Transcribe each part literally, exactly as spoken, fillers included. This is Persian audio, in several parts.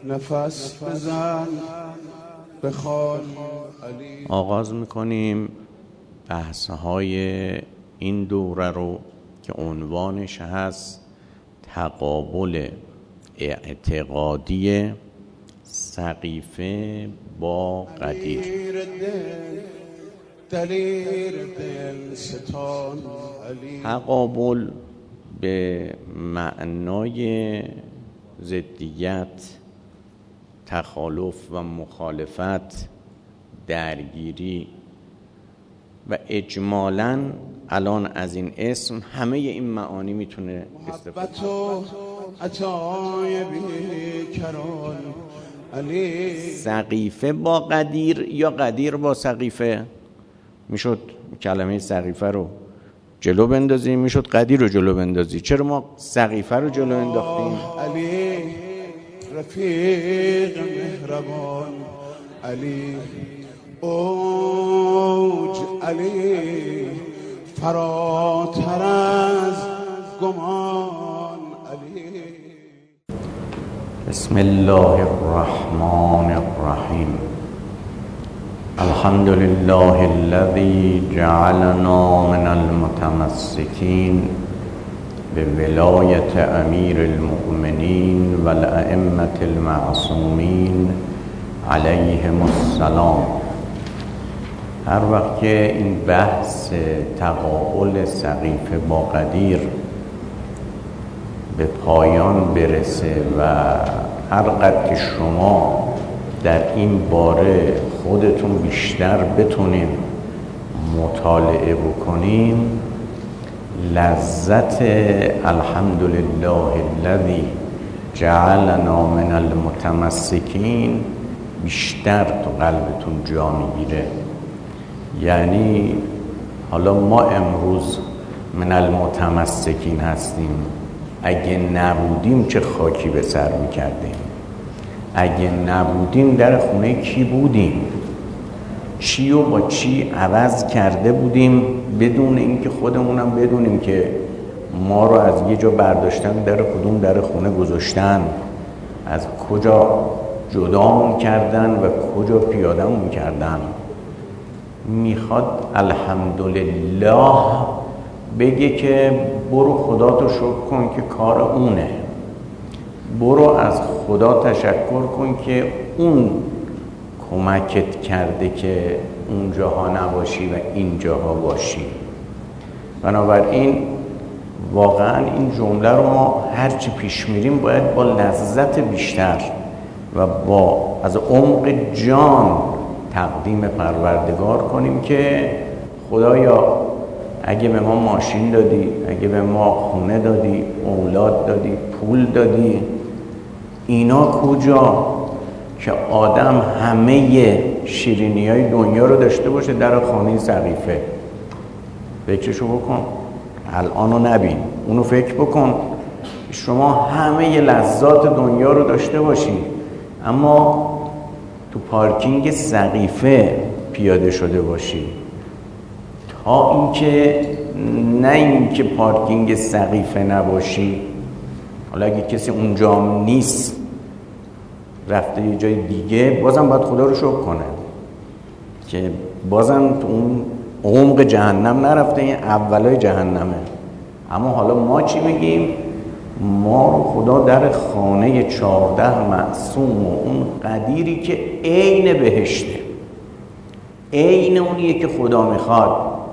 نفس بزن بخوان علی. آغاز میکنیم بحث‌های این دوره رو که عنوانش هست تقابل اعتقادی سقیفه با قدیر. دلیر دل ستان علی. تقابل به معنای ضدیت، تخالف و مخالفت، درگیری و اجمالاً الان از این اسم همه این معانی میتونه استفاده محبت و عطای بیکران علی. سقیفه با قدیر یا قدیر با سقیفه. میشد کلمه سقیفه رو جلو بندازیم، میشد قدیر رو جلو بندازی. چرا ما سقیفه رو جلو انداختیم؟ علی رفیق مهربان علی. اوج علی فراتر از گمان علی. بسم الله الرحمن الرحیم. الحمد لله الذي جعلنا من المتمسكين بولایت امیر المؤمنین و الائمة المعصومین علیهم السلام. هر وقت که این بحث تقابل سقیفه با قدیر به پایان برسه و هر قدر که شما در این باره خودتون بیشتر بتونین مطالعه بکنین، لذت الحمدلله الذی جعلنا من المتمسکین بیشتر تو قلبتون جا میگیره. یعنی حالا ما امروز من المتمسکین هستیم، اگه نبودیم چه خاکی به سر میکردیم؟ اگه نبودیم در خونه کی بودیم؟ چی و با چی عوض کرده بودیم بدون اینکه خودمونم بدونیم که ما رو از یه جا برداشتن در کدوم در خونه گذاشتن، از کجا جدامون کردن و کجا پیادمون کردن. میخواد الحمدلله بگه که برو خدا تو شکر کن که کار اونه، برو از خدا تشکر کن که اون کمکت کرده که اونجاها نباشی و اینجاها باشی. بنابراین واقعا این جمله رو ما هرچی پیش میریم باید با لذت بیشتر و با از عمق جان تقدیم پروردگار کنیم که خدایا اگه به ما ماشین دادی، اگه به ما خونه دادی، اولاد دادی، پول دادی، اینا کجا که آدم همه شیرینی های دنیا رو داشته باشه در خانه سقیفه؟ فکرشو بکن، الانو نبین، اونو فکر بکن. شما همه لذات دنیا رو داشته باشی اما تو پارکینگ سقیفه پیاده شده باشی. تا اینکه نه اینکه پارکینگ سقیفه نباشی، حالا اگه کسی اونجا نیست رفته یه جای دیگه، بازم باید خدا رو شکر کنه که بازم تو اون عمق جهنم نرفته، این اولای جهنمه. اما حالا ما چی بگیم؟ ما رو خدا در خانه چهارده معصوم و اون قدیری که عین بهشته، عین اونیه که خدا میخواد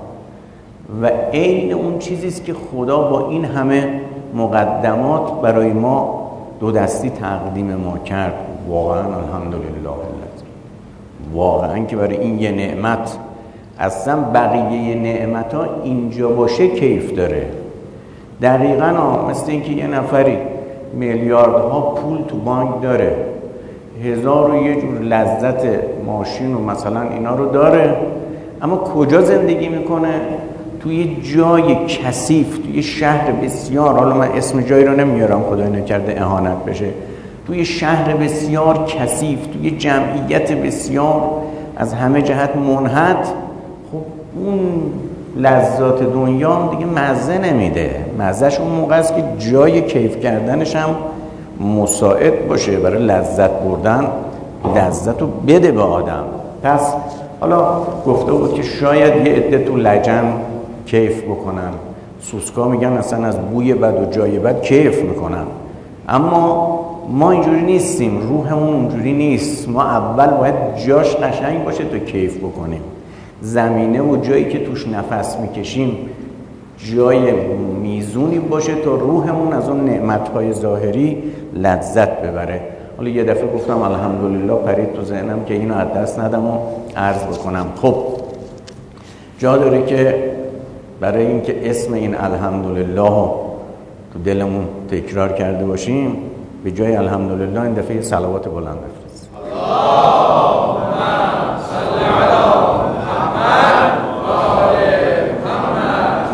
و عین اون چیزیست که خدا با این همه مقدمات برای ما دو دستی تقدیم ما کرد. واقعا الحمدلله الذی، واقعا که برای این یه نعمت، اصلا بقیه نعمت ها اینجا باشه کیف داره. دقیقا ها مثل اینکه یه نفری میلیاردها پول تو بانک داره، هزار و یه جور لذت ماشین و مثلا اینا رو داره، اما کجا زندگی میکنه؟ توی جای کثیف، توی شهر بسیار، حالا من اسم جایی رو نمیارم خدای نکرده اهانت بشه، توی شهر بسیار کثیف، توی جمعیت بسیار از همه جهت منحط. خب اون لذات دنیا هم دیگه مزه نمیده. مزهش اون موقع است که جای کیف کردنش هم مساعد باشه برای لذت بردن، لذت رو بده به آدم. پس حالا گفته بود که شاید یه عده تو لجن کیف بکنن، سوسکا میگن اصلا از بوی بد و جای بد کیف میکنن، اما ما اینجوری نیستیم، روحمون اونجوری نیست. ما اول باید جاش قشنگ باشه تا کیف بکنیم. زمینه و جایی که توش نفس میکشیم جای میزونی باشه تا روحمون از اون نعمتهای ظاهری لذت ببره. حالا یه دفعه گفتم الحمدلله، پرید تو ذهنم که اینو از دست ندم و عرض بکنم. خب جا داره که برای اینکه اسم این الحمدلله تو دلمون تکرار کرده باشیم، به جای الحمدلله این دفعه صلوات بلند بفرستیم. اللهم صل علی محمد و آل محمد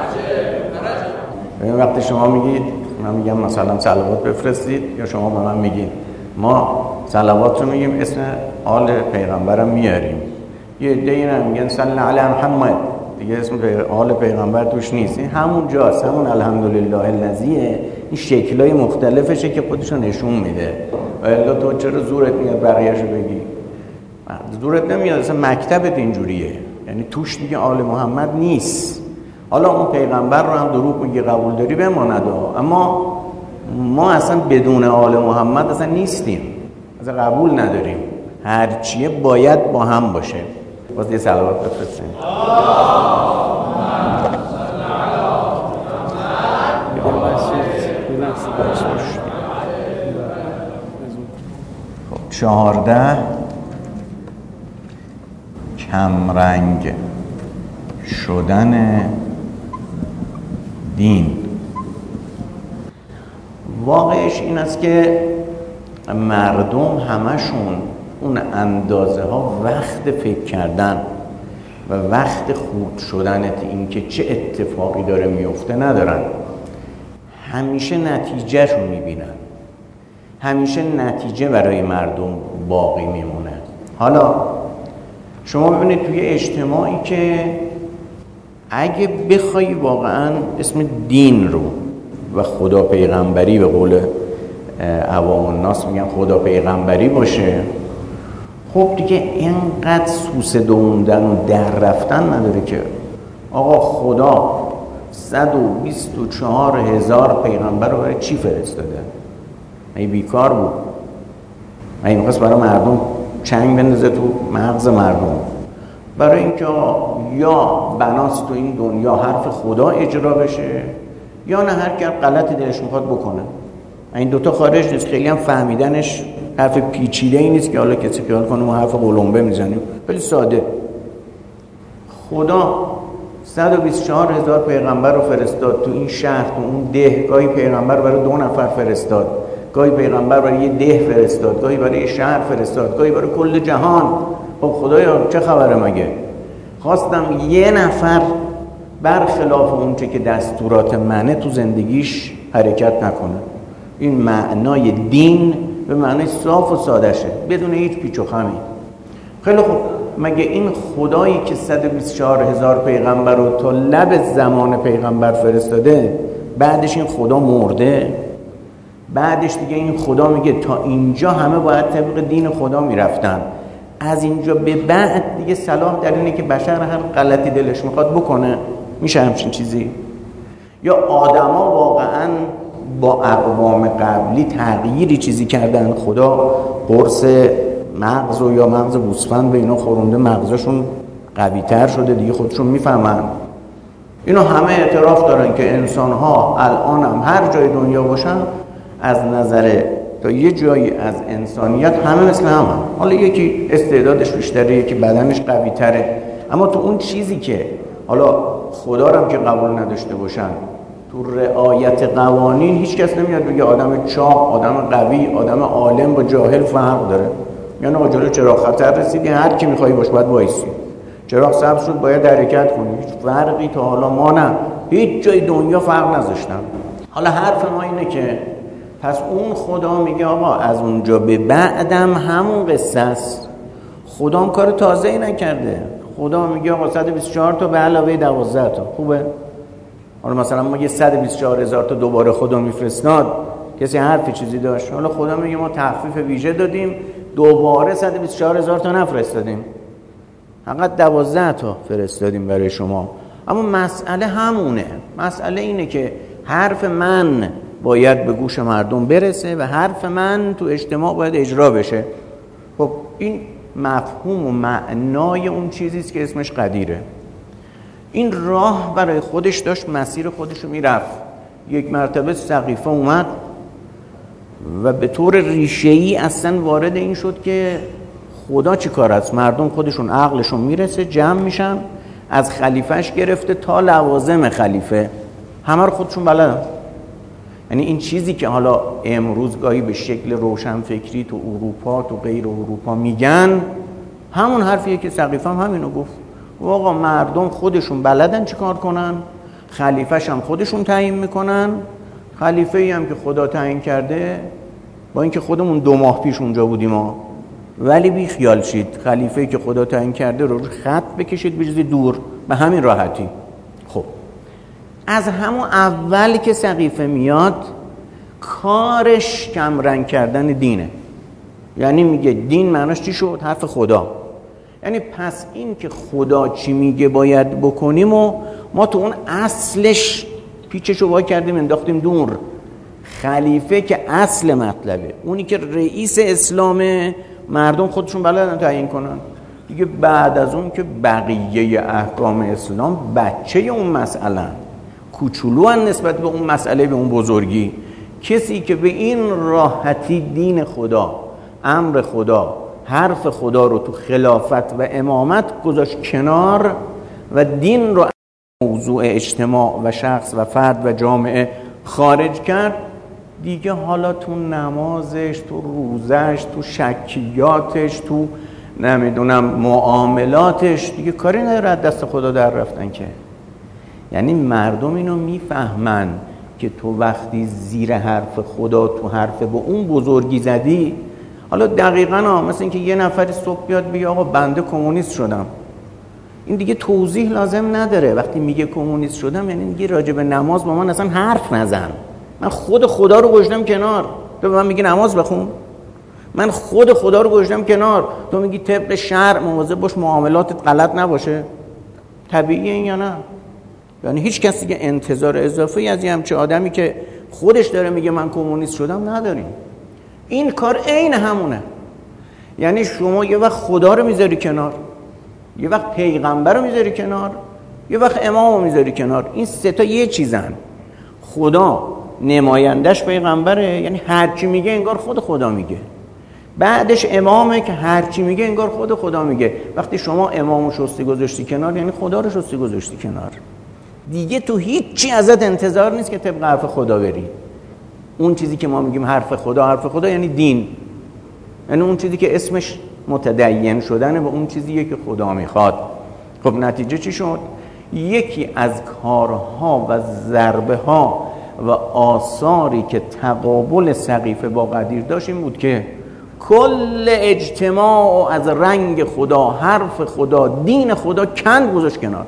عجل. وقتی شما میگید من میگم مثلا صلوات بفرستید، یا شما به من میگید، ما صلوات رو میگیم اسم آل پیغمبرم میاریم. یه عده اینا میگن صلی علی محمد، دیگه اسم آل پیغمبر توش نیست. این همون جاست، همون الحمدلله الذیه. این شکلای مختلفشه که خودشو نشون میده. والا تو چرا زورت میاد بقیه‌شو بگی؟ زورت نمیاد، اصلا مکتبت اینجوریه، یعنی توش دیگه آل محمد نیست. حالا اون پیغمبر رو هم دروغ میگی قبول داری بماند، اما ما اصلا بدون آل محمد اصلا نیستیم، اصلا قبول نداریم. هرچیه باید با هم باشه. باز یه صلوات بفرستیم. خب چهارده کمرنگ شدن دین. واقعش این است که مردم همشون اون اندازه ها وقت فکر کردن و وقت خورد شدن این که چه اتفاقی داره میفته ندارن. همیشه نتیجه رو میبینن، همیشه نتیجه برای مردم باقی میمونه. حالا شما ببینید توی اجتماعی که اگه بخوای واقعا اسم دین رو و خدا پیغمبری، به قول عوام الناس میگن خدا پیغمبری باشه، خب دیگه اینقدر سوسه دووندن و در رفتن نداره که آقا خدا صد و بیست و چهار هزار پیغمبر رو برای چی فرستاده؟ این بیکار بود؟ این میخواست برای مردم چنگ بندازه تو مغز مردم، برای اینکه یا بناست تو این دنیا حرف خدا اجرا بشه، یا نه هر کی غلطی دلش میخواد بکنه. این دوتا خارج نیست، خیلی هم فهمیدنش حرف پیچیده ای نیست که حالا کسی خیال کنه ما حرف قلمبه میزنیم. خیلی ساده. خدا صد و بیست و چهار هزار پیغمبر رو فرستاد تو این شهر، تو اون ده. گاهی پیغمبر برای دو نفر فرستاد، گاهی پیغمبر برای یه ده فرستاد، گاهی برای یه شهر فرستاد، گاهی برای کل جهان. خب خدایا چه خبره مگه؟ خواستم یه نفر برخلاف اون چه که دستورات منه تو زندگیش حرکت نکنه. این معنای دین به معنای صاف و ساده شه، بدون هیچ پیچ و خمی. خیلی خوب، مگه این خدایی که صد و بیست و چهار هزار پیغمبر رو تا لب زمان پیغمبر فرستاده، بعدش این خدا مرده؟ بعدش دیگه این خدا میگه تا اینجا همه باید طبق دین خدا میرفتن، از اینجا به بعد دیگه صلاح در اینه که بشر هر غلطی دلش میخواد بکنه؟ میشه همچین چیزی؟ یا آدما واقعا با اقوام قبلی تغییری چیزی کردن؟ خدا قرص مغز و یا مغز گوسفند به اینا خورونده، مغزشون قوی تر شده دیگه، خودشون میفهمن. اینا همه اعتراف دارن که انسان ها الان هم هر جای دنیا باشن از نظر تا یه جایی از انسانیت همه مثل هم, هم. حالا یکی استعدادش بیشتره، یکی بدنش قوی تره، اما تو اون چیزی که حالا خدا رو هم که قبول نداشته باشن، تو رعایت قوانین هیچ کس نمیاد بگه آدم چاق، آدم قوی، آدم عالم با جاهل فرق داره. یعنی آقا جلو چراغ خطر رسیدی، هر کی میخوای باش باید وایسی، چراغ سبز شد باید حرکت کنی. هیچ فرقی تا حالا ما نه، هیچ جای دنیا فرق نذاشتن. حالا حرف ما اینه که پس اون خدا میگه آقا از اونجا به بعدم همون قصه است. خدا هم کار تازه‌ای نکرده. خدا میگه آقا صد و بیست و چهار تا به علاوه دوازده تا خوبه. حالا مثلا ما یه صد و بیست و چهار هزار تا دوباره خدا میفرستاد، کسی حرفی چیزی داشت؟ حالا خدا میگه ما تخفیف ویژه دادیم، دوباره صد و بیست و چهار هزار تا نفرستادیم، فقط دوازده تا فرستادیم برای شما. اما مسئله همونه، مسئله اینه که حرف من باید به گوش مردم برسه و حرف من تو اجتماع باید اجرا بشه. خب این مفهوم و معنای اون چیزیست که اسمش قدیره. این راه برای خودش داشت مسیر خودشو میرفت. یک مرتبه سقیفه اومد و به طور ریشه‌ای اصلا وارد این شد که خدا چی کار است؟ مردم خودشون عقلشون میرسه، جمع میشن، از خلیفهش گرفته تا لوازم خلیفه همه رو خودشون بلدن. یعنی این چیزی که حالا امروز گاهی به شکل روشنفکری تو اروپا تو غیر اروپا میگن، همون حرفیه که سقیفه هم همینو گفت. آقا مردم خودشون بلدن چی کار کنن، خلیفهش هم خودشون تعیین میکنن. خلیفه ای هم که خدا تعیین کرده، با اینکه خودمون دو ماه پیش اونجا بودیم ها، ولی بی خیال شید خلیفه ای که خدا تعیین کرده رو خط بکشید بجزی دور، به همین راحتی. خب از همون اول که سقیفه میاد کارش کمرنگ کردن دینه. یعنی میگه دین معناش چی شد؟ حرف خدا. یعنی پس این که خدا چی میگه باید بکنیم و ما تو اون اصلش پیچشو وا کردیم انداختیم دور. خلیفه که اصل مطلبه، اونی که رئیس اسلامه، مردم خودشون بلدن تعیین کنن دیگه. بعد از اون که بقیه احکام اسلام بچه اون مسئله، کوچولو ان نسبت به اون مسئله، به اون بزرگی. کسی که به این راحتی دین خدا، امر خدا، حرف خدا رو تو خلافت و امامت گذاشت کنار و دین رو موضوع اجتماع و شخص و فرد و جامعه خارج کرد، دیگه حالا تو نمازش، تو روزش، تو شکیاتش، تو نمیدونم معاملاتش دیگه کاری نداره از دست خدا در رفتن که. یعنی مردم اینو میفهمن که تو وقتی زیر حرف خدا تو حرف به اون بزرگی زدی، حالا دقیقاً ها مثل اینکه یه نفری صبح بیاد بگه آقا بنده کمونیست شدم، این دیگه توضیح لازم نداره. وقتی میگه کمونیست شدم یعنی میگه راجع به نماز با من اصلا حرف نزن، من خود خدا رو گذاشتم کنار، تو به من میگی نماز بخون. من خود خدا رو گذاشتم کنار، تو میگی طبق شرع مواظب باش معاملاتت غلط نباشه. طبیعیه این یا نه؟ یعنی هیچ کسی که انتظار اضافی از یه همچه آدمی که خودش داره میگه من کمونیست شدم نداریم. این کار عین همونه. یعنی شما یه وقت خدا رو میذاری کنار، یه وقت پیغمبر رو میذاری کنار، یه وقت امام رو میذاری کنار. این سه تا یه چیزن. خدا نمایندش پیغمبره، یعنی هر چی میگه انگار خود خدا میگه. بعدش امامه که هر چی میگه انگار خود خدا میگه. وقتی شما امامو شستی گذاشتی کنار یعنی خدا رو شستی گذاشتی کنار. دیگه تو هیچ چی ازت انتظار نیست که طبق حرف خدا بری. اون چیزی که ما میگیم حرف خدا، حرف خدا یعنی دین، یعنی اون چیزی که اسمش متدین شدنه به اون چیزیه که خدا میخواد. خب نتیجه چی شد؟ یکی از کارها و ضربه ها و آثاری که تقابل سقیفه با قدیر داشت این بود که کل اجتماع از رنگ خدا، حرف خدا، دین خدا کند گذاشت کنار.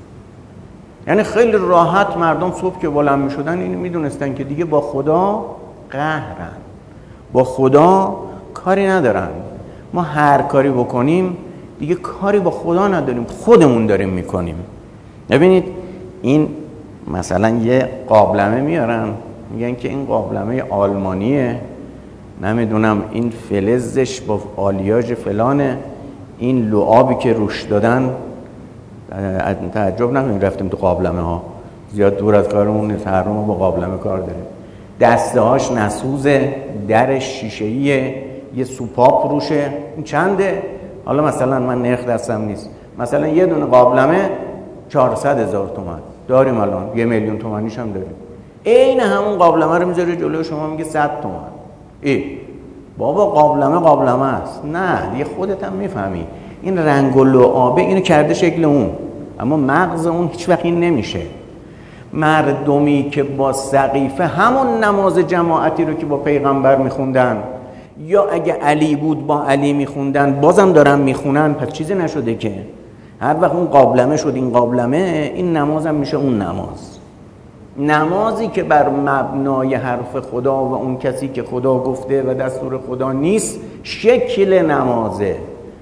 یعنی خیلی راحت مردم صبح که بلند می شدن اینو می دونستن که دیگه با خدا قهرن، با خدا کاری ندارن. ما هر کاری بکنیم دیگه کاری با خدا نداریم، خودمون داریم میکنیم. ببینید این مثلا یه قابلمه میارن میگن که این قابلمه آلمانیه، نمیدونم این فلزش با آلیاژ فلانه، این لعابی که روش دادن، تعجب نکنید رفتیم تو قابلمه ها، زیاد دور از کارمون نیست، هر روز با قابلمه کار داریم. دسته هاش نسوزه، در شیشه‌ایه، یه سوپاپ روشه. این چنده؟ حالا مثلا من نرخ دستم نیست، مثلا یه دونه قابلمه چهارصد هزار تومان داریم، الان یه میلیون تومانیش هم داریم. این همون قابلمه رو میذاره جلوی شما میگه صد تومان. ای بابا قابلمه قابلمه است. نه دیگه خودت هم میفهمی این رنگ و لعابه اینو کرده شکل اون، اما مغز اون هیچ وقت این نمیشه. مردمی که با سقیفه همون نماز جماعتی رو که با پیغمبر میخوندن، یا اگه علی بود با علی میخوندن، بازم دارن میخونن، پس چیزی نشده که. هر وقت اون قابلمه شد این قابلمه، این نمازم میشه اون نماز. نمازی که بر مبنای حرف خدا و اون کسی که خدا گفته و دستور خدا نیست شکل نمازه،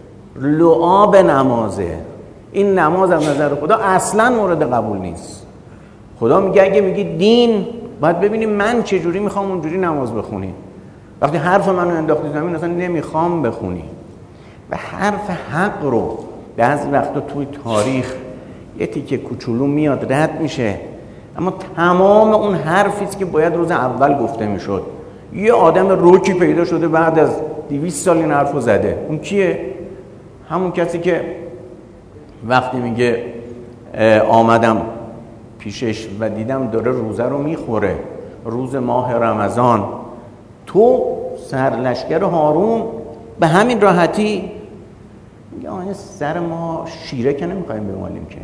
لعاب نمازه. این نماز از نظر خدا اصلا مورد قبول نیست. خدا میگه اگه میگی دین، باید ببینیم من چجوری میخوام اونجوری نماز بخونی. وقتی حرف منو انداختی زمین اصلا نمیخوام بخونی. و حرف حق رو بعضی وقتا توی تاریخ یه تیکه کوچولو میاد رد میشه، اما تمام اون حرفیست که باید روز اول گفته میشد. یه آدم روکی پیدا شده بعد از دویست سال این حرفو زده. اون کیه؟ همون کسی که وقتی میگه آمدم پیشش و دیدم داره روزه رو میخوره، روز ماه رمضان، تو سرلشکر هارون به همین راحتی میگه آنه سر ما شیره که نمیخوایم بمالیم که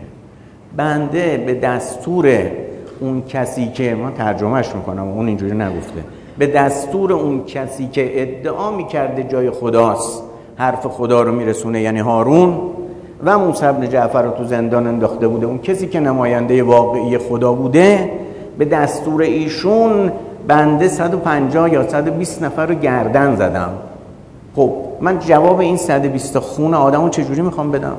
بنده به دستور اون کسی که من ترجمهش میکنم اون اینجوری نگفته، به دستور اون کسی که ادعا میکرده جای خداست حرف خدا رو میرسونه، یعنی هارون، و موسی بن جعفر رو تو زندان انداخته بوده، اون کسی که نماینده واقعی خدا بوده، به دستور ایشون بنده صد و پنجاه یا صد و بیست نفر رو گردن زدم. خب من جواب این صد و بیست خون آدمو چجوری میخوام بدم؟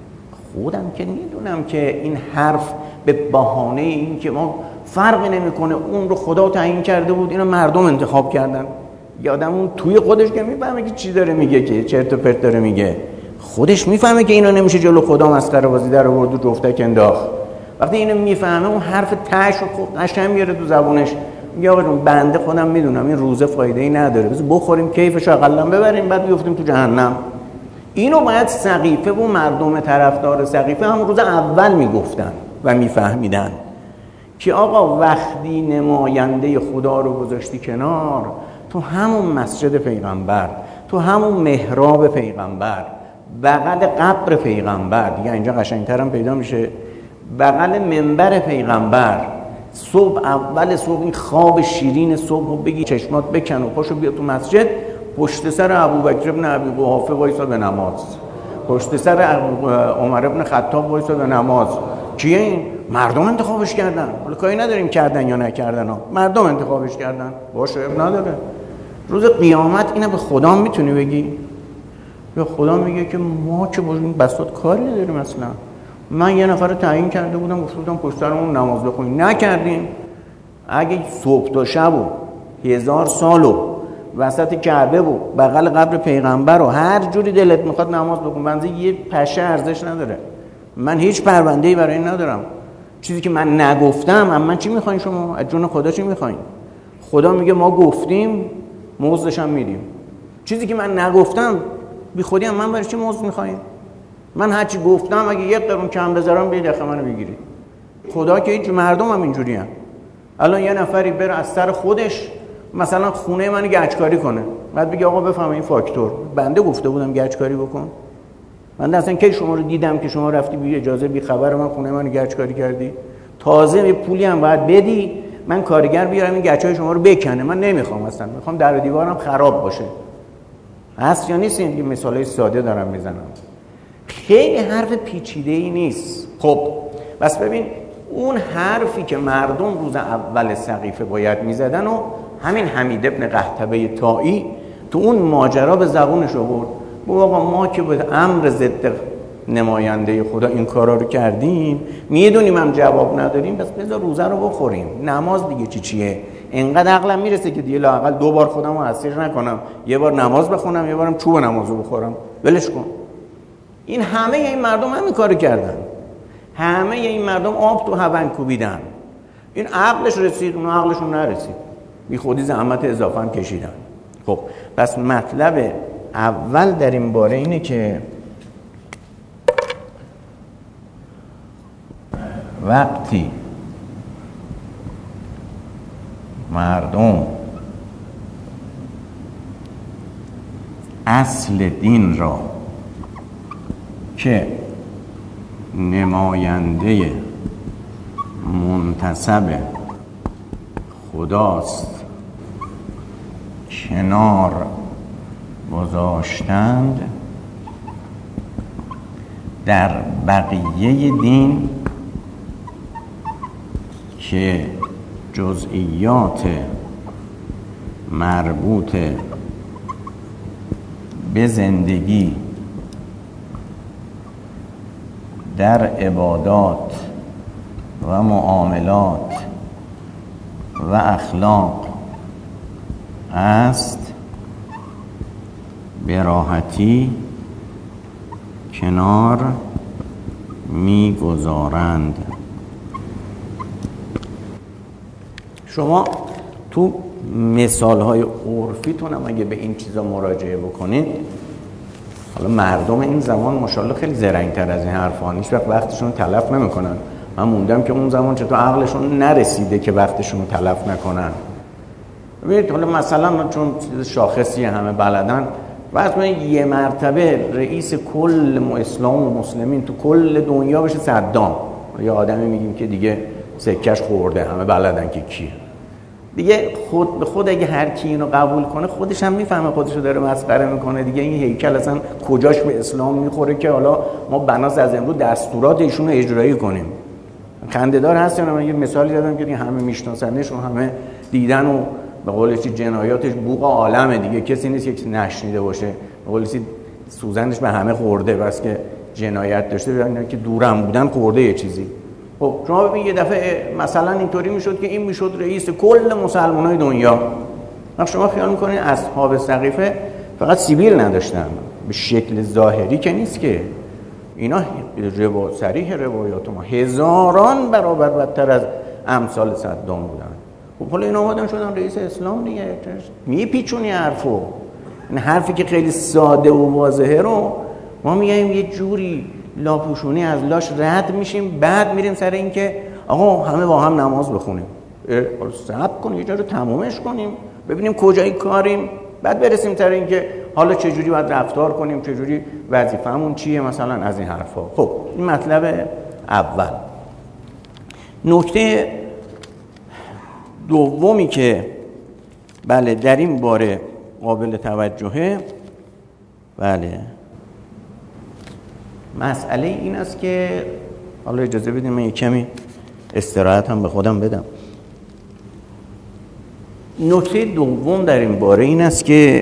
خودم که میدونم که این حرف به بهانه این که ما فرقی نمیکنه اون رو خدا تعیین کرده بود، اینو مردم انتخاب کردن. یادم اون توی خودش که میفهمه که چی داره میگه، که چرت و پرت داره میگه، خودش میفهمه که اینو نمیشه جلو خدا مسخره بازی در آورد و جفتک انداخت. وقتی اینو میفهمه اون حرف تهش رو خب قشنگ میاره تو زبونش، میگه آقا بنده خودم میدونم این روزه فایده ای نداره، بس بخوریم کیفش اقلا ببریم بعد بیفتیم تو جهنم. اینو باید سقیفه و مردم طرفدار سقیفه هم روز اول میگفتن و میفهمیدن که آقا وقتی نماینده خدا رو گذاشتی کنار، تو همون مسجد پیغمبر، تو همون محراب پیغمبر، بغل قبر پیغمبر، دیگه اینجا قشنگتر هم پیدا میشه، بغل منبر پیغمبر، صبح اول صبح این خواب شیرین صبح رو بگی چشمات بکن و پاشو بیا تو مسجد، پشت سر ابوبکر ابن ابی قحافه وایسا به نماز، پشت سر عمر ابن خطاب وایسا به نماز. کیه این؟ مردم انتخابش کردن. حالا کاری نداریم کردن یا نکردن ها، مردم انتخابش کردن، باشه اب نداره. روز قیامت اینو به خدا میتونی بگی؟ یا خدا میگه که ما که با این بساط کاری نداریم اصلا، من یه نفر رو تعیین کرده بودم گفته بودم پشت سرمون نماز بخونیم، نکردیم. اگه صبح تا شب و هزار سال و وسط کعبه و بغل قبر پیغمبر و هر جوری دلت میخواد نماز بخون، بنده یه پشه ارزش نداره. من هیچ پرونده‌ای برای این ندارم. چیزی که من نگفتم، اما من چی میخواین شما؟ از جون خدا چی میخواین؟ خدا میگه ما گفتیم، مزدش هم میدیم. چیزی که من نگفتم بی خودی هم من برای چی مزد میخواین؟ من هرچی گفتم اگه یک قرون کم بذارم بیاید دخل منو بگیرید. خدا که هیچ، مردم هم اینجوری هم. الان یه نفری بره از سر خودش مثلا خونه من گچکاری کنه، بعد بگه آقا بفهم این فاکتور بنده گفته بودم گچکاری بکن؟ بنده اصلا کی شما رو دیدم که شما رفتی بی اجازه بی خبر من خونه من گچکاری کردی؟ تازه یه پولی هم باید بدی من کارگر بیارم این گچای شما رو بکنه. من نمیخوام اصلا، میخوام در و دیوارم خراب باشه. هست یا نیست؟ این مثالای ساده دارم میزنم، خیلی حرف پیچیده‌ای نیست. خب بس ببین اون حرفی که مردم روز اول سقیفه باید میزدن و همین حمید ابن قحطبه طائی تو اون ماجرا به زبونش آورد. گفت آقا ما که به امر ضد نماینده خدا این کارا رو کردیم، میدونیم هم جواب نداریم، بس بذار روزه رو بخوریم. نماز دیگه چی چیه؟ انقدر عقلم میرسه که دیگه لااقل دو بار خودم رو اسیر نکنم، یه بار نماز بخونم، یه بارم چوب نمازو بخورم، ولش کن. این همه این مردم همین کارو کردن، همه این مردم آب تو هون کوبیدن. این عقلش رسید، اون عقلشون نرسید، بی خودی زحمت اضافه هم کشیدن. خب پس مطلب اول در این باره اینه که وقتی مردم اصل دین را که نماینده منتسب خداست کنار گذاشتند، در بقیه دین که جزئیات مربوط به زندگی در عبادات و معاملات و اخلاق است به راحتی کنار می‌گذارند. شما تو مثال‌های عرفیتون هم اگه به این چیزا مراجعه بکنید، حالا مردم این زمان ماشاءالله خیلی زرنگ‌تر از این حرفا نیست، وقت وقتشون تلف نمی‌کنن. من موندم که اون زمان چطور عقلشون نرسیده که وقتشون رو تلف نکنن. ببینید حالا مثلا چون چیز شاخصی همه بلدن، واسه یه مرتبه رئیس کل اسلام و مسلمین تو کل دنیا بشه صدام، یه آدمی میگیم که دیگه سکش خورده، همه بلدن که کیه دیگه. خود به خود اگه هر کی اینو قبول کنه، خودش هم میفهمه خودشو داره مسخره میکنه دیگه. این هیکل اصلا کجاش به اسلام میخوره که حالا ما بناس از امروز دستورات ایشون رو اجرایی کنیم؟ خنده‌دار هست. من یه مثالی زدم که همه میشناسنش و همه دیدن و به قول چی جنایاتش بوق عالمه دیگه، کسی نیست که نشنیده باشه. به قول چی سوزنش به همه خورده، بس که جنایت داشته، اینا که دورم بودن خورده یه چیزی. خب شما ببین یه دفعه مثلا اینطوری میشد که این میشد رئیس کل مسلمانای دنیا. وقت شما خیال میکنین اصحاب سقیفه فقط سیبیل نداشتن، به شکل ظاهری که نیست که اینا روا صریح روایات ما هزاران برابر بدتر از امثال صدام بودن. خب حالا اینا اومدن شدن رئیس اسلام دیگه. میپیچونی حرفو، این حرفی که خیلی ساده و واضحه رو ما میگیم یه جوری لاپوشونی از لاش رد میشیم، بعد میریم سر این که آقا همه با هم نماز بخونیم. حالا صبر کنیم یه جا رو تمومش کنیم، ببینیم کجای کاریم، بعد برسیم سر این که حالا چه جوری باید رفتار کنیم، چه جوری وظیفه‌مون چیه، مثلا از این حرفا. خب این مطلب اول. نکته دومی که بله در این باره قابل توجهه، بله مسئله این است که حالا اجازه بدید من یک کمی استراحت هم به خودم بدم. نکته دوم در این باره این است که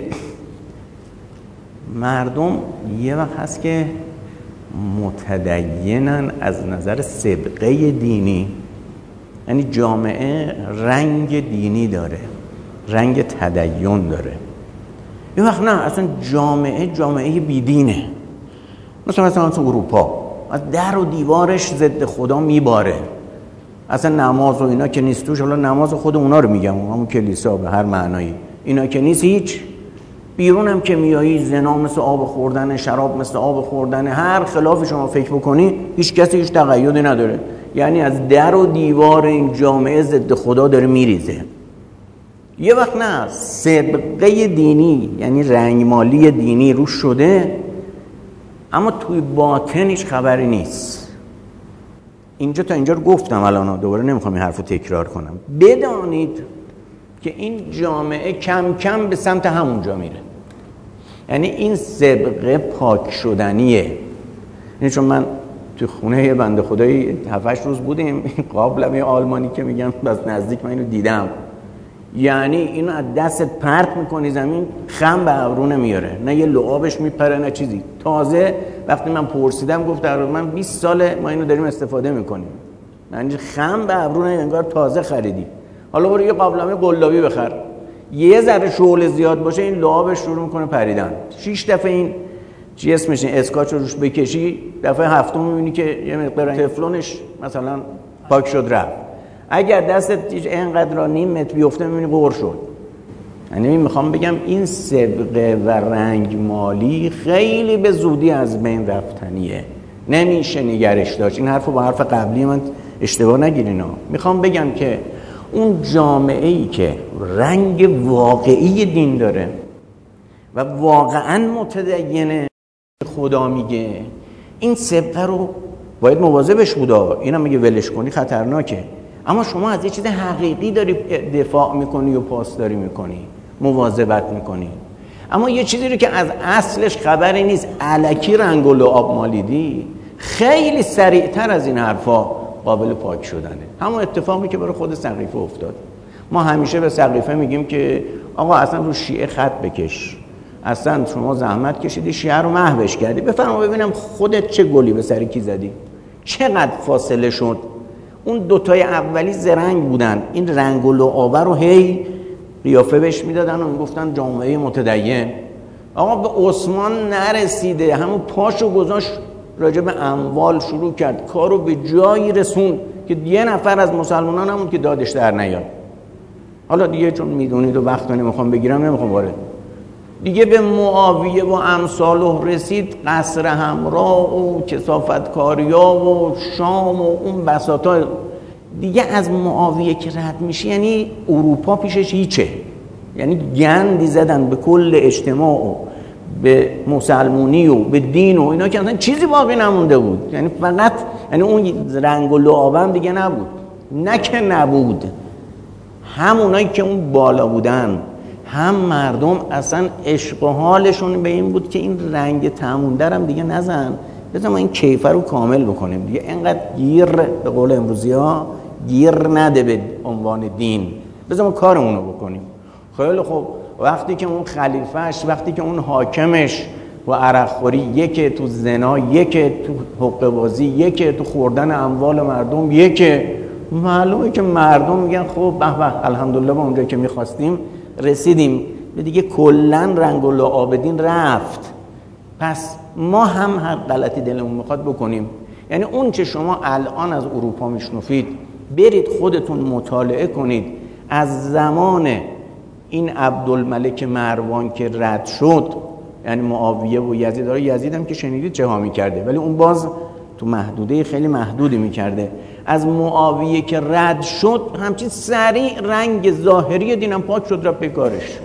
مردم یه وقت هست که متدینن از نظر سابقه دینی، یعنی جامعه رنگ دینی داره، رنگ تدین داره. یه وقت نه، اصلا جامعه جامعه بیدینه. مثلا مثلا تو اروپا از در و دیوارش ضد خدا میباره، اصلا نماز و اینا که نیست توش. حالا نماز خود اونا رو میگم، همون کلیسا به هر معنایی، اینا که نیست هیچ. بیرون هم که میایی زنا مثل آب خوردن، شراب مثل آب خوردن، هر خلافی شما فکر بکنی هیچ کسی هیچ تقیدی نداره. یعنی از در و دیوار این جامعه ضد خدا داره میریزه. یه وقت نه، سابقه دینی یعنی رنگمالی دینی روش شده، اما توی باطنش خبری نیست. اینجا تا اینجا رو گفتم، الان دوباره نمیخوام این حرف رو تکرار کنم. بدانید که این جامعه کم کم به سمت همونجا میره. یعنی این سابقه پاک شدنیه. یعنی چون من تو خونه یه بنده خدایی هفت هشت روز بودیم، قابلمه آلمانی که میگم بس نزدیک من اینو دیدم. یعنی اینو از دستت پرت میکنی زمین، خم به ابرو نمیاره، نه یه لعابش میپره نه چیزی. تازه وقتی من پرسیدم گفت در من بیست ساله ما اینو داریم استفاده میکنیم. یعنی خم به ابرو نه، انگار تازه خریدی. حالا برو یه قابلمه قلابی بخر، یه ذره شعله زیاد باشه این لعابش شروع میکنه پریدن. شش دفعه این چی اسمش اسکاچ رو روش بکشی، دفعه هفتم میبینی که یه مقدار تفلونش مثلا پاک شد رفت. اگر دستت اینقدر را نیم متر بیفته میبینی قور شد. یعنی میخوام بگم این سابقه و رنگ مالی خیلی به زودی از بین رفتنیه، نمیشه نگرش داشت. این حرفو با حرف قبلی من اشتباه نگیرین ها. میخوام بگم که اون جامعه ای که رنگ واقعی دین داره و واقعا متدینه خدا میگه، این سابقه رو باید مواظبش بودا. اینم میگه ولش کنی خطرناکه. اما شما از یه چیز حقیقی داری دفاع میکنی و پاسداری میکنی، مواظبت میکنی. اما یه چیزی رو که از اصلش خبری نیست، الکی رنگ و لعاب مالیدی، خیلی سریعتر از این حرفا قابل پاک شدنه. همون اتفاقی که برای خود سقیفه افتاد. ما همیشه به سقیفه میگیم که آقا اصلا رو شیعه خط بکش، اصلا شما زحمت کشیدی شیعه رو محوش کردی، بفرما ببینم خودت چه گلی به سر کی زدی، چقدر فاصله شد. اون دوتای اولی زرنگ بودن، این رنگ و لعابه رو هی قیافه بهش میدادن و میگفتن جامعه متدین. آقا به عثمان نرسیده، همون پاشو گذاشت راجع به اموال شروع کرد، کارو به جایی رسون که یه نفر از مسلمانان همون که دادش در نیاد. حالا دیگه چون میدونید و وقت نمیخوام بگیرم نمیخوام وارد دیگه به معاویه و امثاله رسید، قصر همراه و کثافتکاریا و شام و اون بساطا. دیگه از معاویه که رد میشه یعنی اروپا پیشش هیچه، یعنی گندی زدن به کل اجتماع و به مسلمونی و به دین و اینا که اصلا چیزی باقی نمونده بود. یعنی فقط یعنی اون رنگ و لعابه هم دیگه نبود، نه که نبود، همونایی که اون بالا بودن هم مردم اصلا عشق و حالشون به این بود که این رنگ تمونده هم دیگه نزن، بذار ما این کیفه رو کامل بکنیم دیگه، اینقدر گیر به قول امروزی ها گیر نده به عنوان دین، بذار ما کارمونو بکنیم. خیلی خوب، وقتی که اون خلیفهش، وقتی که اون حاکمش و عرق خوری یکه، تو زنا یکه، تو حقه بازی یکه، تو خوردن اموال مردم یکه، معلومه که مردم میگن خب به به الحمدلله با اونجایی که میخواستیم رسیدیم، دیگه کلن رنگ و لعابدین رفت. پس ما هم هر غلطی دلمون میخواد بکنیم. یعنی اون چه شما الان از اروپا میشنفید برید خودتون مطالعه کنید، از زمان این عبدالملک مروان که رد شد، یعنی معاویه و یزید، داره یزید هم که شنیدید چه ها میکرده ولی اون باز تو محدوده خیلی محدودی میکرده، از معاویه که رد شد همچین سریع رنگ ظاهری دینم پاک شد رفت به کارش.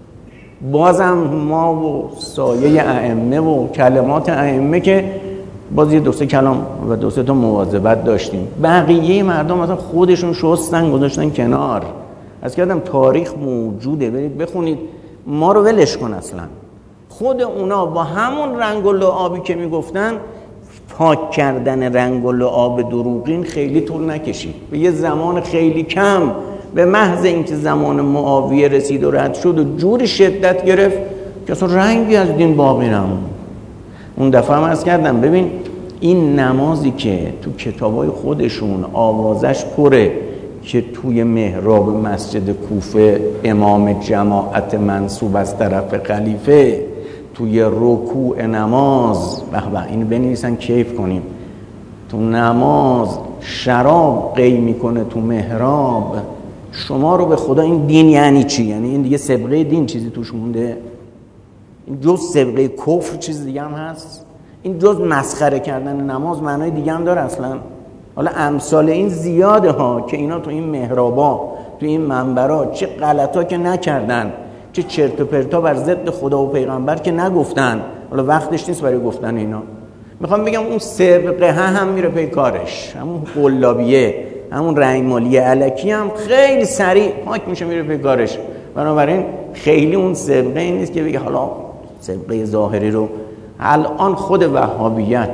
بازم ما و سایه ائمه و کلمات ائمه که باز یه دو سه کلام و دو سه تا مواظبت داشتیم، بقیه مردم مثلا خودشون شستن گذاشتن کنار. از کردم تاریخ موجوده، برید بخونید، ما رو ولش کن. اصلا خود اونا با همون رنگ و لعابی که میگفتن، پاک کردن رنگ و لعاب دروغین خیلی طول نکشید، به یه زمان خیلی کم، به محض اینکه زمان معاویه رسید و رد شد و جوری شدت گرفت که اصلا رنگی از دین باقی نموند. اون دفعه هم عرض کردم ببین این نمازی که تو کتابای خودشون آوازش پره که توی محراب مسجد کوفه امام جماعت منصوب از طرف خلیفه توی رکوع نماز، به به اینو بنویسن کیف کنیم، تو نماز شراب قی میکنه تو محراب، شما رو به خدا این دین یعنی چی؟ یعنی این دیگه سابقه دین چیزی توش مونده؟ این جز سابقه کفر چیز دیگه هم هست؟ این جز مسخره کردن نماز معنای دیگه هم داره اصلا؟ حالا امثال این زیاده ها که اینا تو این محرابا، تو این منبرا چه غلطا که نکردن، چه چرت و پرتا بر ضد خدا و پیغمبر که نگفتن. حالا وقتش نیست برای گفتن اینا. میخوام بگم اون سابقه هم میره پی کارش، همون قلابیه، همون رنگ مالی الکی هم خیلی سریع پاک میشه میره پی کارش. بنابراین خیلی اون سابقه نیست که بگه حالا سابقه ظاهری رو. الان خود وهابیت،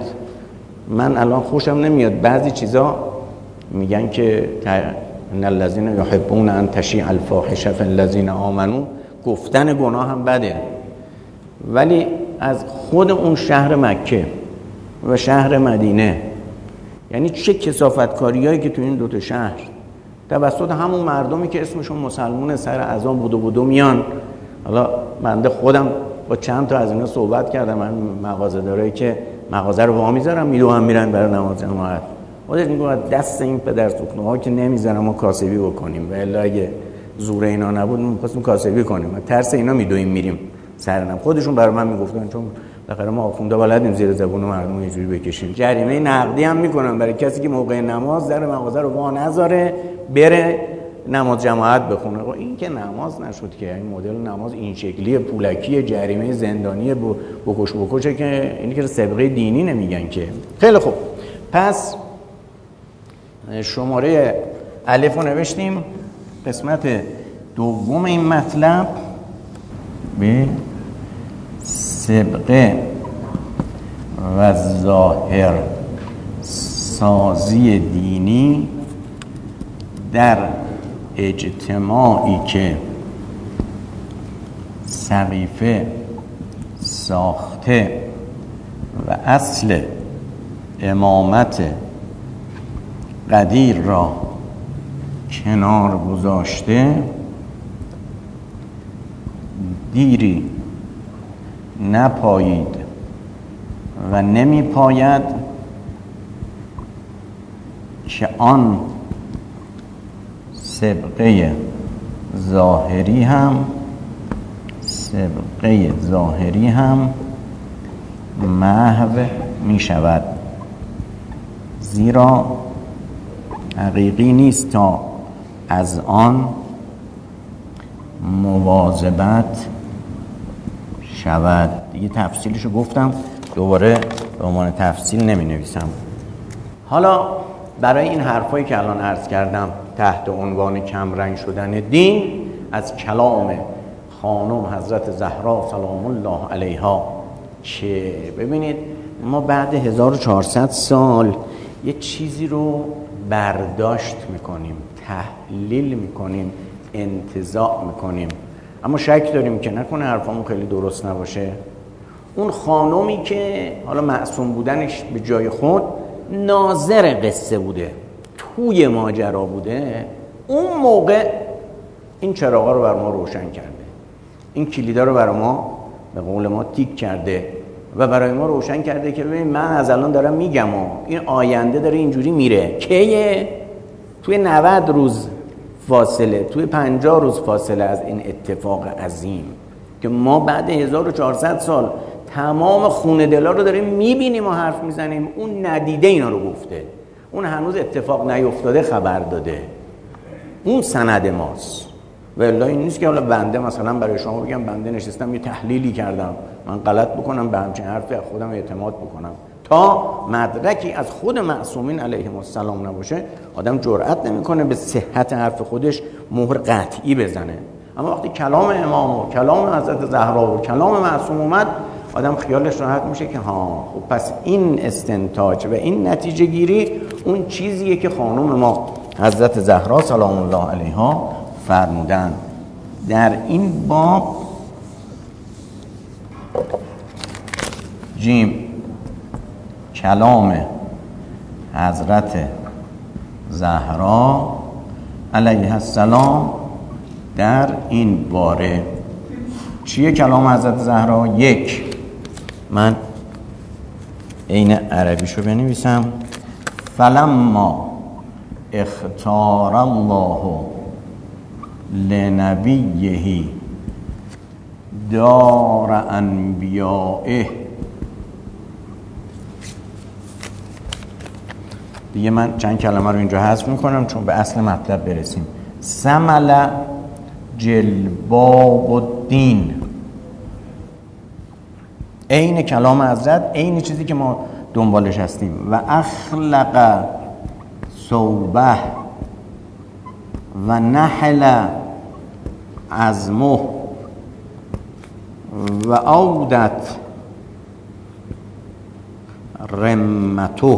من الان خوشم نمیاد بعضی چیزا میگن که ان الذين يحبون ان تشيع الفاحشه في الذين آمنوا، گفتن گناه هم بده، ولی از خود اون شهر مکه و شهر مدینه، یعنی چه کثافتکاریایی که تو این دوتا شهر توسط همون مردمی که اسمشون مسلمون سر اذان بودو بودو میان. حالا بنده خودم با چند تا از اینا صحبت کردم، من مغازه دارایی که مغازه رو وا میذارم میدوام میرن برای نماز جماعت، خودش میگه دست این پدر سوخته ها که نمیذارم ما کاسبی بکنیم، و الا اگه زور اینا نبود می‌خواستیم کاسبی کنیم، ترس اینا میدویم میریم سرنم. خودشون برای من میگفتن چون بالاخره ما آخونده بلدیم زیر زبون مردم یه جوری بکشیم. جریمه نقدی هم میکنن برای کسی که موقع نماز در مغازه رو وا نذاره بره نماز جماعت بخونه. این که نماز نشد که، این مدل نماز این شکلی پولکی جریمه زندانی بکش بکشه که اینی که سابقه دینی نمیگن که. خیلی خوب، پس شماره الف رو نوشتیم. قسمت دوم این مطلب به سابقه و ظاهر سازی دینی در اجتماعی که سقیفه ساخته و اصل امامت قدیر را کنار گذاشته، دیری نپایید و نمی پاید که آن سبقه ظاهری هم سبقه ظاهری هم محو می شود، زیرا حقیقی نیست تا از آن مواظبت شود. دیگه تفصیلشو گفتم، دوباره به عنوان تفصیل نمی نویسم. حالا برای این حرفایی که الان عرض کردم تحت عنوان کمرنگ شدن دین از کلام خانم حضرت زهرا سلام الله علیها، که ببینید ما بعد هزار و چهارصد سال یه چیزی رو برداشت میکنیم، تحلیل میکنیم، انتزاع میکنیم، اما شک داریم که نکنه حرفامون خیلی درست نباشه. اون خانومی که حالا معصوم بودنش به جای خود ناظر قصه بوده، توی ماجرا بوده، اون موقع این چراغا رو بر ما روشن کرده، این کلیدا رو برای ما به قول ما تیک کرده و برای ما روشن کرده که ببین من از الان دارم میگم و این آینده داره اینجوری میره. کیه؟ توی نود روز فاصله، توی پنجاه روز فاصله از این اتفاق عظیم که ما بعد هزار و چهارصد سال تمام خونه دلا رو داریم میبینیم و حرف میزنیم. اون ندیده اینا رو گفته، اون هنوز اتفاق نیفتاده خبر داده، اون سند ماست. والله این نیست که حالا بنده مثلا برای شما بگم بنده نشستم یه تحلیلی کردم، من غلط بکنم به همچین حرفی از خودم اعتماد بکنم. تا مدرکی از خود معصومین علیهم السلام نباشه آدم جرئت نمیکنه به صحت حرف خودش مهر قطعی بزنه. اما وقتی کلام امام و کلام حضرت زهرا و کلام معصوم اومد، آدم خیالش راحت میشه که ها خب پس این استنتاج و این نتیجه گیری اون چیزیه که خانم ما حضرت زهرا سلام الله علیها فرمودن. در این باب جیم کلام حضرت زهرا علیه السلام در این باره چیه؟ کلام حضرت زهرا یک، من عین عربیشو بنویسم، فلما اختار الله لنبیه دار انبیائه. دیگه من چند کلمه رو اینجا حذف میکنم چون به اصل مطلب برسیم. سمل جلباب الدین، عین کلام حضرت، عین چیزی که ما دنبالش هستیم. و اخلق صوبه و نحل عزمه و عودت رمته.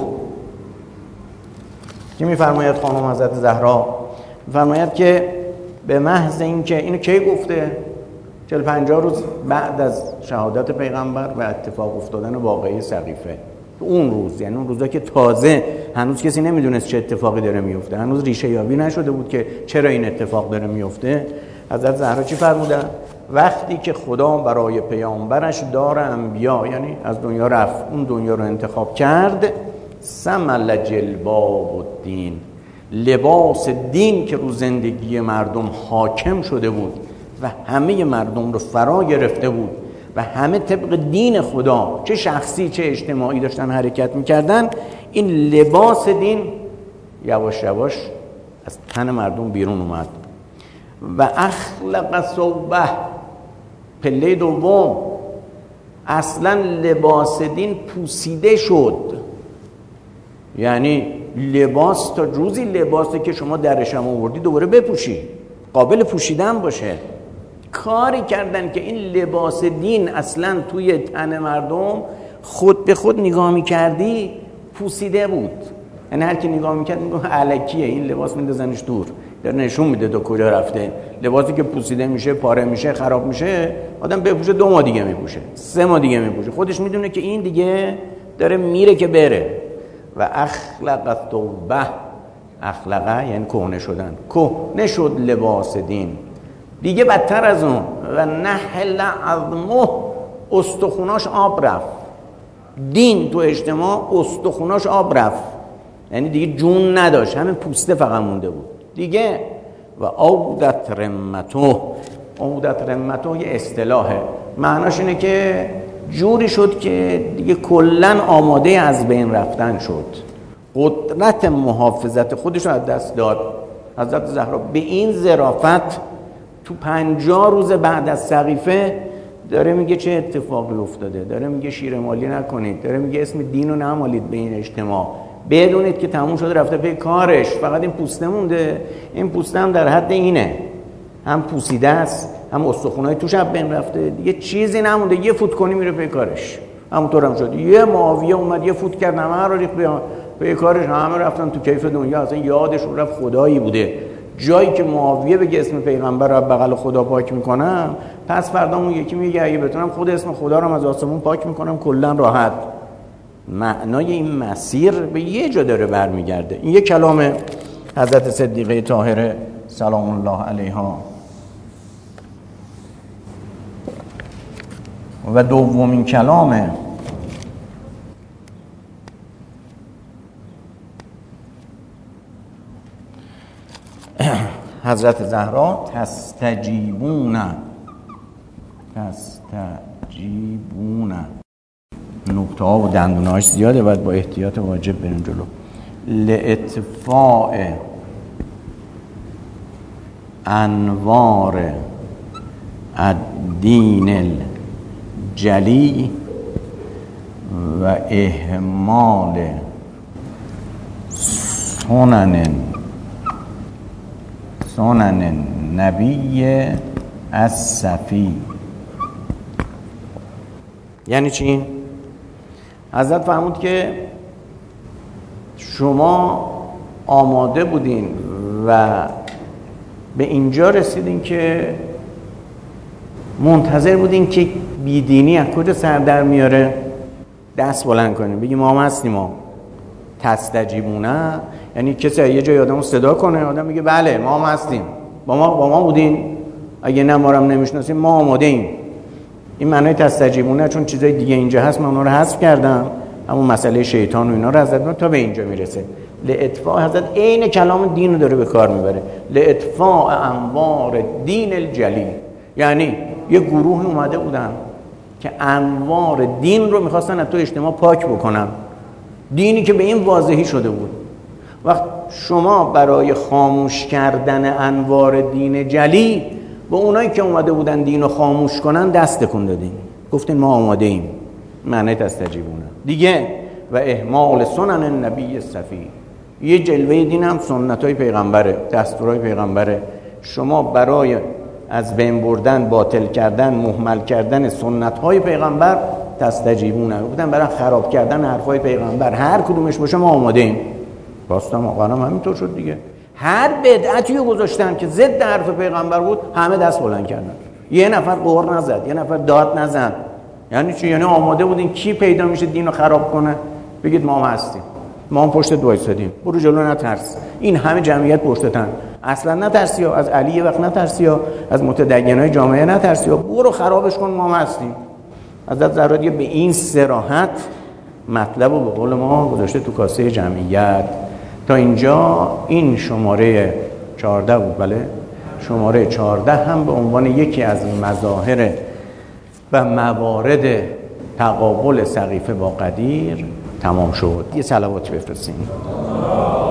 که میفرماید خانم حضرت زهرا میفرماید که به محض این که اینو کی گفته؟ چهل پنجاه روز بعد از شهادت پیغمبر و اتفاق افتادن واقعی سقیفه. اون روز، یعنی اون روزا که تازه هنوز کسی نمیدونست چه اتفاقی داره میفته، هنوز ریشه یابی نشده بود که چرا این اتفاق داره میفته. حضرت زهرا چی فرمودن؟ وقتی که خدا برای پیامبرش دار انبیا، یعنی از دنیا رفت، اون دنیا رو انتخاب کرد، سمل جلباب الدین، لباس دین که رو زندگی مردم حاکم شده بود و همه مردم رو فرا گرفته بود و همه طبق دین خدا چه شخصی چه اجتماعی داشتن حرکت میکردن، این لباس دین یواش یواش از تن مردم بیرون اومد. و اخلق صوبه، پله دوم، اصلا لباس دین پوسیده شد. یعنی لباس تا روزی لباسی که شما درش هم آوردی دوباره بپوشی، قابل پوشیدن باشه. کاری کردن که این لباس دین اصلا توی تن مردم خود به خود نگاه می‌کردی پوسیده بود. یعنی هر کی نگاه میکرد میگه الکیه، این لباس میندازنش دور، داره نشون میده تو کجا رفته. لباسی که پوسیده میشه، پاره میشه، خراب میشه، آدم بپوشه دو ماه دیگه میپوشه، سه ماه دیگه میپوشه، خودش میدونه که این دیگه داره میره که بره. و اخلق الثوبه، اخلقه یعنی کهنه شدن، کهنه شد لباس دین. دیگه بدتر از اون، و نحل عظمه، استخوناش آب رفت. دین تو اجتماع استخوناش آب رفت، یعنی دیگه جون نداشت، همین پوسته فقط مونده بود دیگه. و عودت رمته، عودت رمته یه اصطلاحه، معناش اینه که جوری شد که دیگه کلن آماده از بین رفتن شد، قدرت محافظت خودش رو از دست داد. حضرت زهرا به این ظرافت تو پنجاه روز بعد از سقیفه داره میگه چه اتفاقی افتاده، داره میگه شیرمالی نکنید، داره میگه اسم دین رو نمالید به این اجتماع، بدونید که تموم شده رفته پی کارش، فقط این پوسته مونده. این پوسته هم در حد اینه، هم پوسیده است، هم استخونای توش هم بین رفته، دیگه چیزی نمونده، یه فوت کنی میره پی کارش. همونطور هم شد، یه معاویه اومد یه فوت کرد، همه رو ریخت پی کارش، همه رفتن تو کیف دنیا، اصلا یادش رفت خدایی بوده. جایی که معاویه بگه اسم پیغمبر رو بغل خدا پاک میکنم، پس فردا اون یکی میگه اگه بتونم خود اسم خدا رو از آسمون پاک میکنم، کلا راحت. معنای این مسیر به یه جا داره برمیگرده. این یه کلام حضرت صدیقه طاهره سلام الله علیها. و دومین کلام حضرت زهرا، تستجیبون، تستجیبون، نقطه ها و دندونهاش زیاده، باید با احتیاط واجب بریم جلو. لاتفاع انوار الدین الجلی و اهمال سنن سنن نبی الصفی. یعنی چی؟ حضرت فرمود که شما آماده بودین و به اینجا رسیدین که منتظر بودین که بیدینی از کجا سر در میاره، دست بلند کنین بگیم ما هم هستیم. ما تستجیبونه یعنی کسی یه جای آدمو صدا کنه، آدم میگه بله ما هم هستیم، با ما با ما بودین، اگه نه ما رو هم نمیشناسیم، ما آماده ایم. این معنای تستجیبونه، چون چیزای دیگه اینجا هست من اونا رو حذف کردم، همون مسئله شیطان و اینا رو حذف تا به اینجا میرسه. لاتفاع، حضرت عین کلام دین رو داره به کار میبره. لاتفاع انوار دین الجلی، یعنی یه گروه اومده بودن که انوار دین رو میخواستن از تو اجتماع پاک بکنن، دینی که به این واضحی شده بود. وقت شما برای خاموش کردن انوار دین جلی با اونایی که اومده بودن دین رو خاموش کنن دست تکون دادین، گفتین ما آماده ایم. معنی تستجیبونه دیگه. و اهمال سنن النبی الصفی، یه جلوه دین هم سنتای پیغمبره، دستورای پیغمبره. شما برای از بین بردن، باطل کردن، مهمل کردن سنت‌های پیغمبر تستجیبونه، گفتن برای خراب کردن حرفای پیغمبر هر کدومش باشه ما آماده ایم. راستم آقا هم همینطور شد دیگه. هر بدعتی رو گذاشتن که ضد حرف پیغمبر بود، همه دست بلند کردن. یه نفر قهر نزد، یه نفر داد نزد. یعنی چی؟ یعنی آماده بودین کی پیدا میشه دین رو خراب کنه بگید ما هم هستیم، ما هم پشت وایسادیم، برو جلو نترس. این همه جمعیت پشتتن، اصلا نترسی ها، از علی یه وقت نترسی ها، از متدینای جامعه نترسی ها، برو خرابش کن ما هم هستیم. حضرت زهرا دیگه به این صراحت مطلب رو به قول ما گذاشته تو کاسه جمعیت. تا اینجا این شماره چهارده بود. بله، شماره چهارده هم به عنوان یکی از مظاهر و موارد تقابل سقیفه با قدیر تمام شد. یه صلوات بفرستیم.